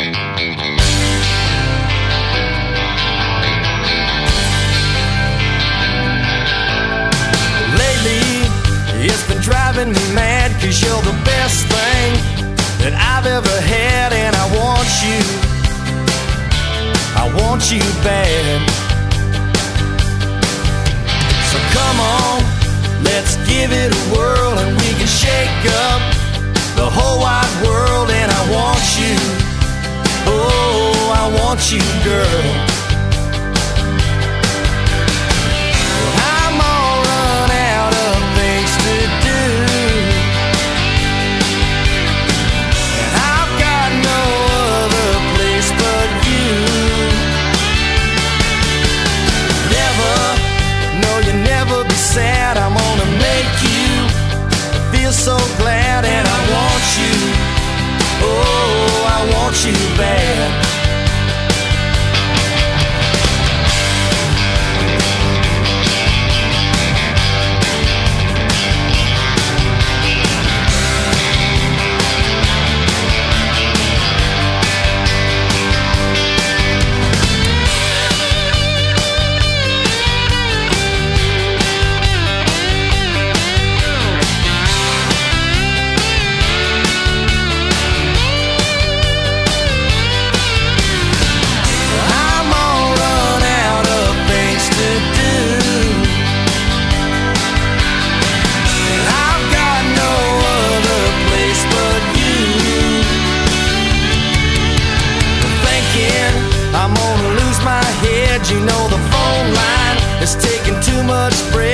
It's been driving me mad, 'cause you're the best thing that I've ever had. And I want you bad. So come on, let's give it a whirl, and we can shake up the whole wide world. And I want you, oh, I want you, girl. I'm gonna make you feel so glad. And I want you, oh, I want you bad. I'm gonna lose my head. You know the phone line is taking too much breath.